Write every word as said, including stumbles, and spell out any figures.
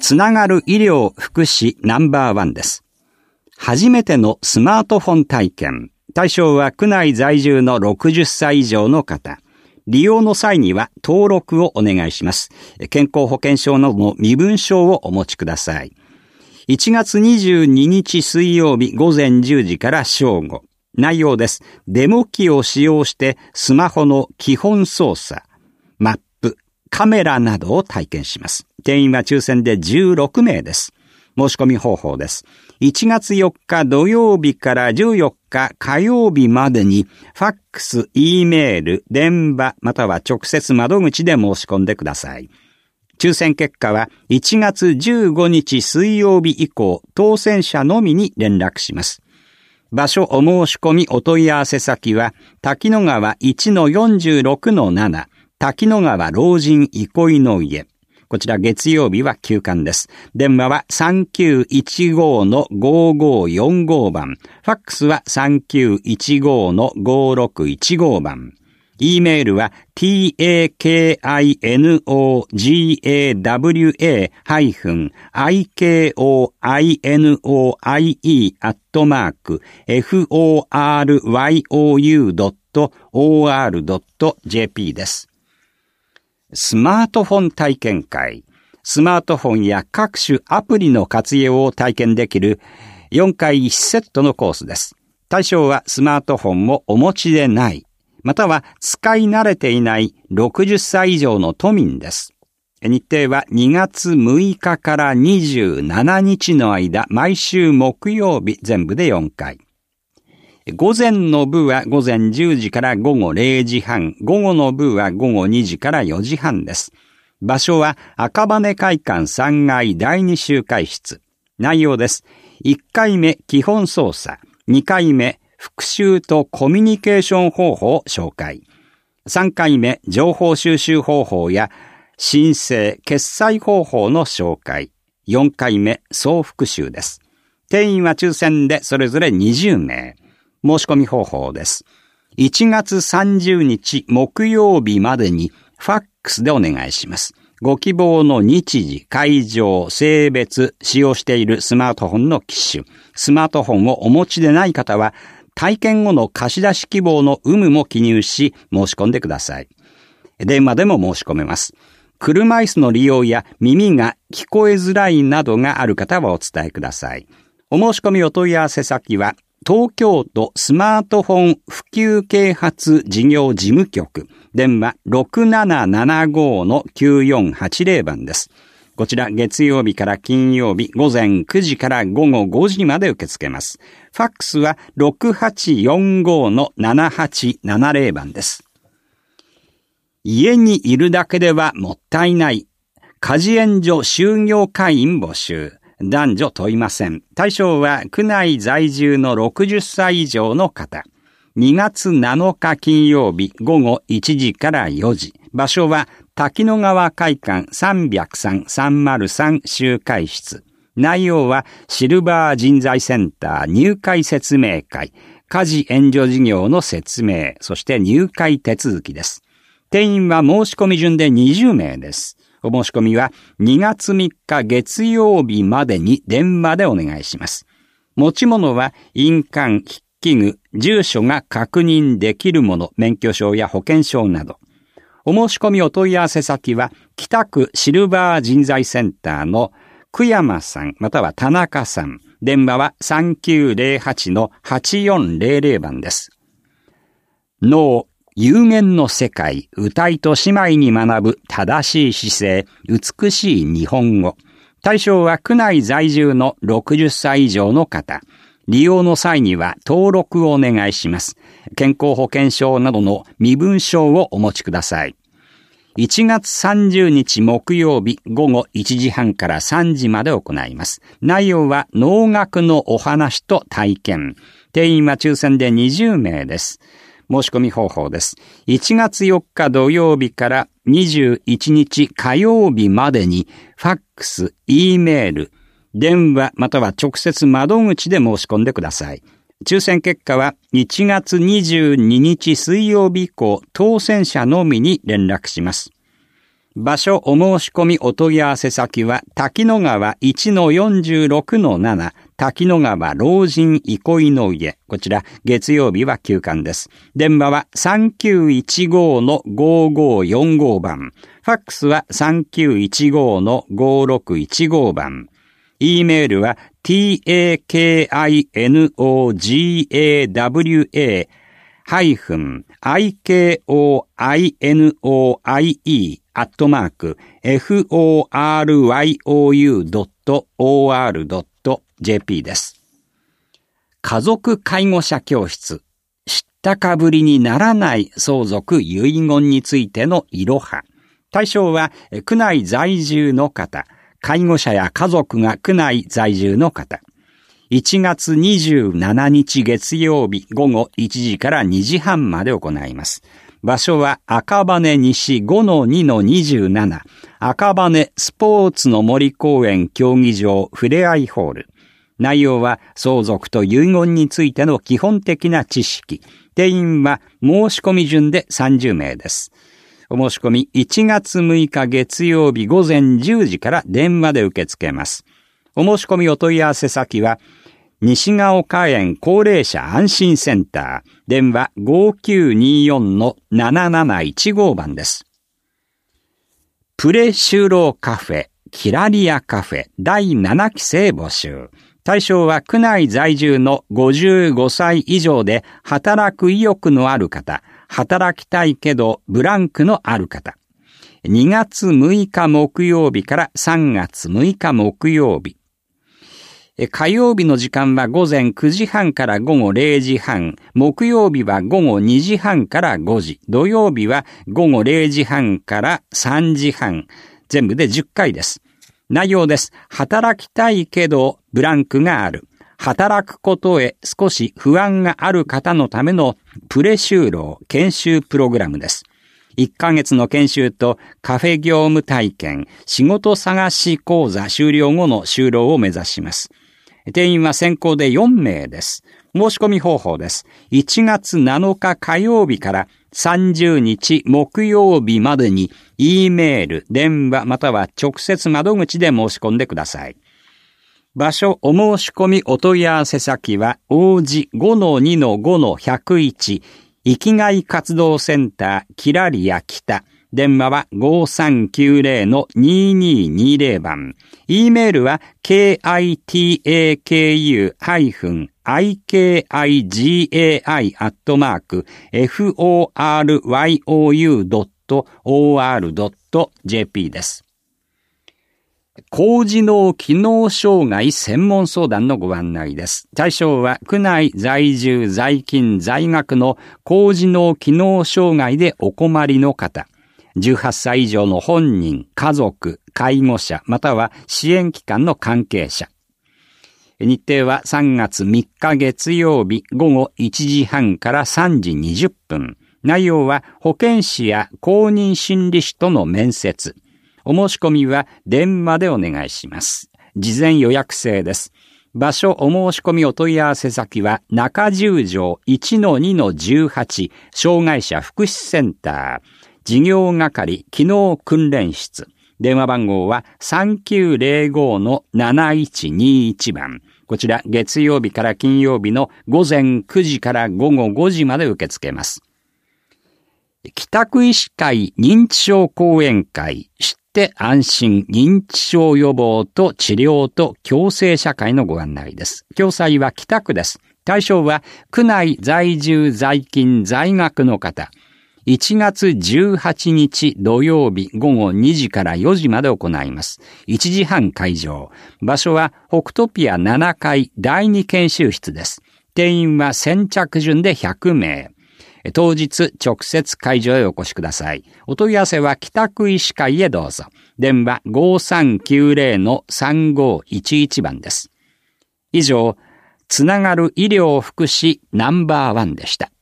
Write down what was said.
つながる医療福祉ナンバーワンです。初めてのスマートフォン体験。対象は区内在住のろくじゅっさい以上の方。利用の際には登録をお願いします。健康保険証などの身分証をお持ちください。いちがつにじゅうににち水曜日午前じゅうじから正午。内容です。デモ機を使用してスマホの基本操作、マップ、カメラなどを体験します。定員は抽選でじゅうろくめいです。申し込み方法です。いちがつよっか土曜日からじゅうよっか火曜日までにファックス、Eメール、電話または直接窓口で申し込んでください。抽選結果はいちがつじゅうごにち水曜日以降、当選者のみに連絡します。場所お申し込みお問い合わせ先は滝野川 いちのよんじゅうろくのなな 滝野川老人憩いの家。こちら月曜日は休館です。電話は さんきゅういちごのごごよんご 番。ファックスは さんきゅういちごのごろくいちご 番。E メールは takinogawa-ikoinoie アットマーク foryu.or.jp です。スマートフォン体験会。スマートフォンや各種アプリの活用を体験できるよんかいいちセットのコースです。対象はスマートフォンをお持ちでない、または使い慣れていないろくじゅっさい以上の都民です。日程はにがつむいかからにじゅうしちにちの間、毎週木曜日全部でよんかい。午前の部は午前じゅうじから午後れいじはん、午後の部は午後にじからよじはんです。場所は赤羽会館さんがいだいに集会室。内容です。いっかいめ基本操作、にかいめ復習とコミュニケーション方法紹介、さんかいめ情報収集方法や申請、決済方法の紹介、よんかいめ総復習です。定員は抽選でそれぞれにじゅうめい。申し込み方法です。いちがつさんじゅうにち木曜日までにファックスでお願いします。ご希望の日時、会場、性別、使用しているスマートフォンの機種、スマートフォンをお持ちでない方は、体験後の貸し出し希望の有無も記入し、申し込んでください。電話でも申し込めます。車椅子の利用や耳が聞こえづらいなどがある方はお伝えください。お申し込みお問い合わせ先は、東京都スマートフォン普及啓発事業事務局、電話 ろくななななごのきゅうよんはちぜろ 番です。こちら月曜日から金曜日午前くじから午後ごじまで受け付けます。ファックスは ろくはちよんごのななはちななぜろ 番です。家にいるだけではもったいない。家事援助就業会員募集。男女問いません。対象は区内在住のろくじゅっさい以上の方。にがつなのか金曜日午後いちじからよじ。場所は滝野川会館さんびゃくさん さんまるさん集会室。内容はシルバー人材センター入会説明会、家事援助事業の説明、そして入会手続きです。定員は申し込み順でにじゅうめいです。お申し込みはにがつみっか月曜日までに電話でお願いします。持ち物は印鑑、筆記具、住所が確認できるもの、免許証や保険証など。お申し込みお問い合わせ先は北区シルバー人材センターの久山さんまたは田中さん。電話は さんきゅうぜろはちのはちよんぜろぜろ 番です。脳有限の世界、歌いと姉妹に学ぶ正しい姿勢、美しい日本語。対象は区内在住のろくじゅっさい以上の方。利用の際には登録をお願いします。健康保険証などの身分証をお持ちください。いちがつさんじゅうにち木曜日午後いちじはんからさんじまで行います。内容は農学のお話と体験。定員は抽選でにじゅうめいです。申し込み方法です。いちがつよっか土曜日からにじゅういちにち火曜日までにファックス、Eメール、電話または直接窓口で申し込んでください。抽選結果はいちがつにじゅうににち水曜日以降、当選者のみに連絡します。 場所お申し込みお問い合わせ先は、滝野川 いちのよんじゅうろくのなな、滝野川老人憩いの家。こちら、月曜日は休館です。電話はさんきゅういちごのごごよんご番。ファックスはさんきゅういちごのごろくいちご番。E メールは takinogawa-ikoinoie アットマーク フォーアールワイオーユードットオーアールドットジェーピー です。家族介護者教室。知ったかぶりにならない相続遺言についてのいろは。対象は区内在住の方。介護者や家族が区内在住の方。いちがつにじゅうしちにち月曜日午後いちじからにじはんまで行います。場所は赤羽西 ごのにのにじゅうなな 赤羽スポーツの森公園競技場ふれあいホール。内容は相続と遺言についての基本的な知識。定員は申し込み順でさんじゅうめいです。お申し込みいちがつむいか月曜日午前じゅうじから電話で受け付けます。お申し込みお問い合わせ先は西が丘園高齢者安心センター。電話 ごきゅうによんのなななないちご番です。プレ就労カフェ、キラリアカフェだいななきせい募集。対象は区内在住のごじゅうごさい以上で働く意欲のある方、働きたいけどブランクのある方。にがつむいか木曜日からさんがつむいか木曜日。火曜日の時間は午前くじはんから午後れいじはん、木曜日は午後にじはんからごじ、土曜日は午後れいじはんからさんじはん、全部でじゅっかいです。内容です。働きたいけどブランクがある。働くことへ少し不安がある方のためのプレ就労研修プログラムです。いっかげつの研修とカフェ業務体験、仕事探し講座終了後の就労を目指します。定員は先行でよんめいです。申し込み方法です。いちがつなのか火曜日からさんじゅうにち木曜日までに E メール、電話または直接窓口で申し込んでください。場所お申し込みお問い合わせ先は王子 ごのにのごのひゃくいち生きがい活動センターキラリア北。電話はごさんきゅうぜろのにににぜろ番。E メールは キタク アイケーアイジェーアイ アットマーク フォーアールワイオーユードットオーアールドットジェーピー です。高次脳機能障害専門相談のご案内です。対象は区内在住在勤在学の高次脳機能障害でお困りの方。じゅうはっさい以上の本人、家族、介護者、または支援機関の関係者。日程はさんがつみっか月曜日午後いちじはんからさんじにじゅっぷん。内容は保健師や公認心理師との面接。お申し込みは電話でお願いします。事前予約制です。場所お申し込みお問い合わせ先は中十条 いちのにのじゅうはち 障害者福祉センター。事業係機能訓練室。電話番号はさんきゅうぜろごのなないちにいち番。こちら月曜日から金曜日の午前くじから午後ごじまで受け付けます。帰宅医師会認知症講演会知って安心認知症予防と治療と共生社会のご案内です。共催は北区です。対象は区内在住在勤在学の方。いちがつじゅうはちにち土曜日午後にじからよじまで行います。いちじはん会場。場所は北トピアななかいだいに研修室です。定員は先着順でひゃくめい。当日直接会場へお越しください。お問い合わせは帰宅医師会へどうぞ。電話ごさんきゅうぜろのさんごいちいち番です。以上、つながる医療福祉ナンバーワンでした。